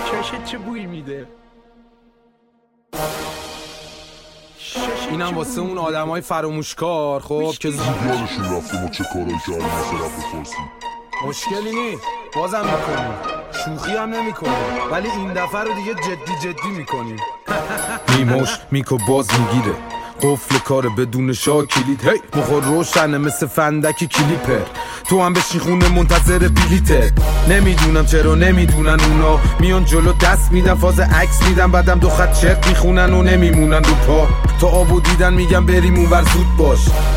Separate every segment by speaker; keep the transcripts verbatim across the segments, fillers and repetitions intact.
Speaker 1: ششت چه بوی میده؟
Speaker 2: اینم واسه اون آدمای فراموشکار خب که
Speaker 3: یادشون رفتیم و چه کارایی کردیم واسه رفت بپرسیم.
Speaker 2: مشکلی نی بازم میکنیم، شوخی هم نمیکنیم، ولی این دفعه رو دیگه جدی جدی میکنیم. میموش میکو باز میگیره قفل کار بدون شاه کلید، هی مخور روشنه مثل فندکی کلیپر، تو هم بشین خونه منتظر بلیته. نمیدونم چرا نمیدونن اونا، میان جلو دست میدن فاز عکس میدن، بعدم دو خط چرت میخونن و نمیمونن رو پا. تا آبو دیدن میگم بریم اونور زود باش.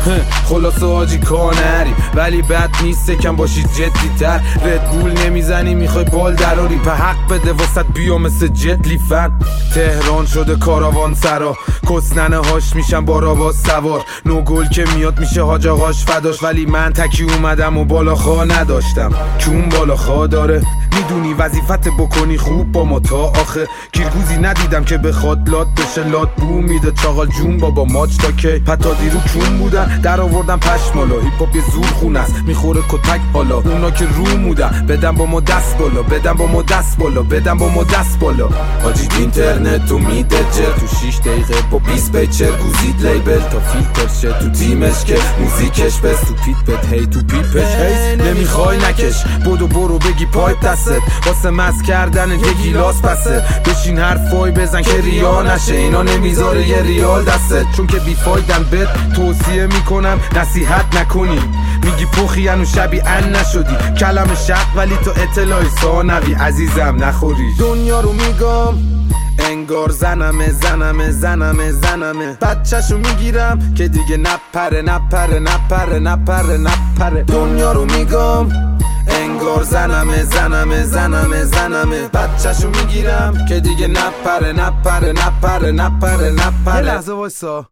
Speaker 2: خلاصه آجی کار نریم، ولی بد نیست کم باشید جدی تر. ردبول نمیزنی میخوای بال دراری، په حق بده واسط بیا مثل جت لیفن. تهران شده کاراوان سرا، کسننه هاش میشن باراواز سوار. نو گل که میاد میشه حاج آقاش فداش، ولی من تکی اومدم و بالا خواه نداشتم که اون بالا خواه داره. میدونی وظیفت بکنی خوب با ما تا آخه، کیرگوزی ندیدم که بخواد لات بشه لات بو میده چاقال جون بابا ماچ تا که پتا دیرو چون بودن در آوردن پشمالا. هیپ هاپ یه زور خون است میخوره کتک حالا، اونا که رو مودن بدن با ما دست بالا، بدن با ما دست بالا، بدن با ما دست بالا. حاجی اینترنت تو میده جر تو شیش دقیقه با بیست پیچر گوزید لیبل تا فیلتر شه تو تیمش که موزیکش بس تو پیت بد هی تو پیپش هی نمیخوای نکش بودو برو بگی پایپ دستت واسه مس کردن یه گیلاس پسه. بشین حرفای بزن که ریا نشه، اینا نمیذاره یه ریال دستت، چون که بیفایدن بهت توصیه میکنم نصیحت نکنی. میگی پخی انو شبی ان نشدی، کلم شق ولی تو اطلاعی ثانوی عزیزم نخوری. دنیا رو میگم انگار زنمه زنمه زنمه زنمه، بچه‌شو میگیرم که دیگه نپره نپره نپره نپره نپره. دنیا رو میگم انگار زنمه زنمه زنمه زنمه، بچه‌شو میگیرم که دیگه نپره نپره نپره نپره نپره. یه لحظه وایسا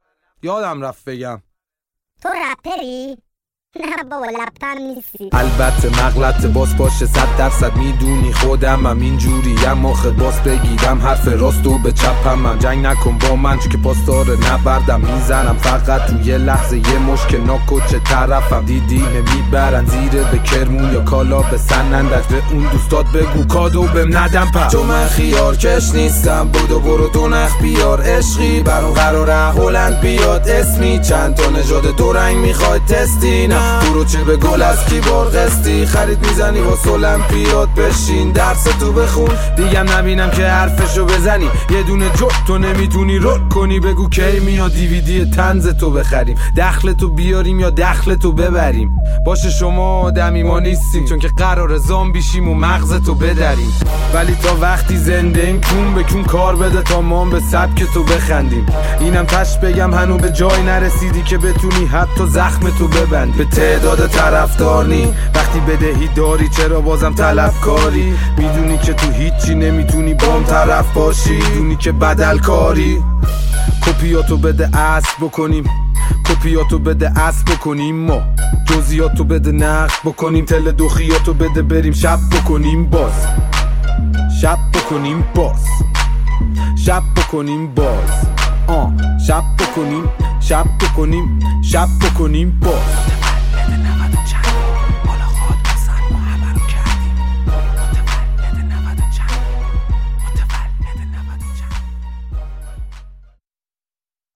Speaker 2: یادم رفت بگم،
Speaker 4: تو رپری؟ نه بابا لپم نیستی.
Speaker 2: البته مغلط باز باشه صد درصد میدونی خودم هم اینجوری ام، آخه باز بگیرم حرف راستو به چپم. من جنگ نکن با من چون که پاسدار نبردم میزنم فقط تو یه لحظه یه مشکل ناکو چه طرفم. دیدی نمیبرن زیره به کرمون یا کالا به سنندش، به اون دوستات بگو کادو بهم ندم پر، چون من خیار کش نیستم. بودو برو دو نخ بیار عشقی برون قراره هلند بیاد اسمی، چند تا نژاد دو رنگ میخوای تستی. برو چه به گل از کی برقستی خرید میزنی واسه المپیاد، بشین درس تو بخون دیگم نبینم که حرفشو بزنی. یه دونه جو تو نمیتونی رول کنی، بگو کی میاد دیویدی طنز تو بخریم، دخل تو بیاریم یا دخل تو ببریم. باشه شما آدمی ما نیستیم، چون که قرار زامبی شیم و مغز تو بدریم، ولی تا وقتی زنده ایم کون به کون کار بده تا ما به سبک تو بخندیم. اینم تش بگم هنو به جای نرسیدی که بتونی حتی زخم تو ببندی. به تعداد طرفدار نی وقتی بدهی داری چرا بازم طلبکاری، میدونی که تو هیچی نمیتونی بام طرف باشی، میدونی که بدل کاری. کپیاتو بده اصل بکنیم، کپیاتو بده اصل بکنیم، ما جزیاتو بده نقد بکنیم، تل دوخیاتو بده بریم شب بکنیم باز، شب بکنیم باز، شب بکنیم باز، آه شب بکنیم شب بکنیم شب بکنیم باز.